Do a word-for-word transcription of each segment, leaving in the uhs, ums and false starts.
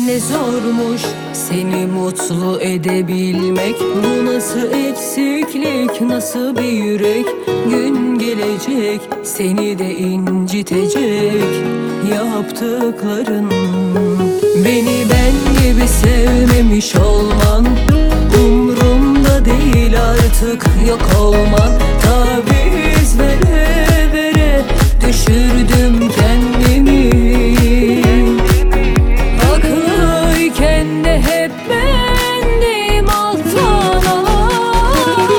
ne zormuş seni mutlu edebilmek. Bu nasıl eksiklik, nasıl bir yürek. Gün gelecek seni de incitecek yaptıkların. Beni ben gibi sevmemiş olman umrumda değil artık, yok olman. Taviz vere vere düşürdüm kendimi. Haklıyken de hep bendim alttan alan.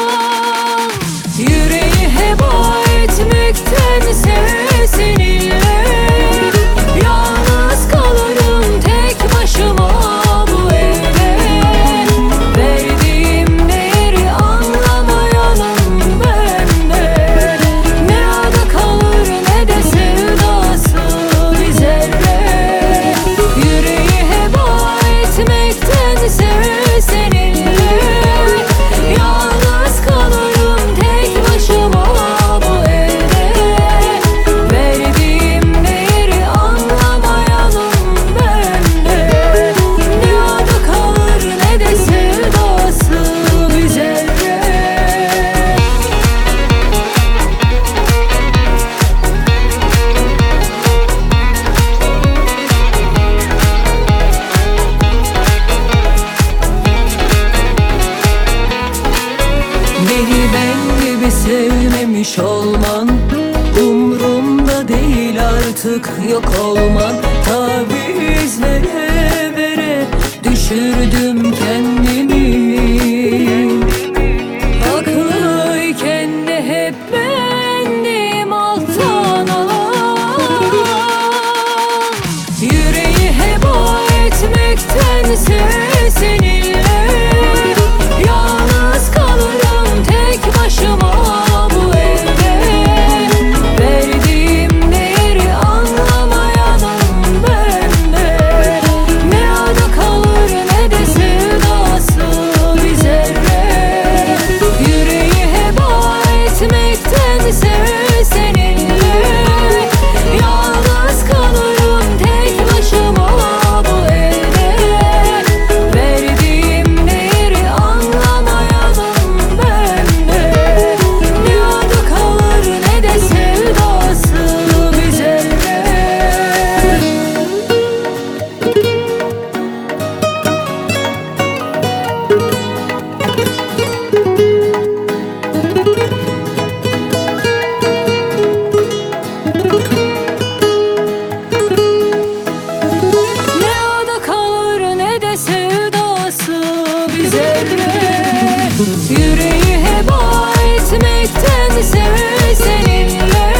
Yüreği heba etmektense seninle yalnız kalırım tek başıma bu evde. Verdiğim değeri anlamayanım ben de. Ne adı kalır ne de sevdası bir zerre. Yüreği heba etmektense seninle yalnız kalırım tek başıma bu evde. Verdiğim değeri anlamayanım ben de. Ne adı kalır ne de sevdası bir zerre. Beni ben gibi sevmemiş olman umrumda değil artık, yok olman. Taviz vere vere düşürdüm kendimi. Haklıyken de hep bendim alttan alan. Yüreği heba etmektense seninle yalnız kalırım tek başıma bu evde. Verdiğim değeri anlamayanım ben de. Ne adı kalır ne de sevdası bir zerre. Yüreği heba etmektense seninle yalnız kalırım tek başıma bu evde. Verdiğim değeri anlamayanım ben de. Ne adı kalır ne de sevdası bir zerre. Ne adı kalır ne de sevdası bir zerre. Yüreği heba etmektense seninle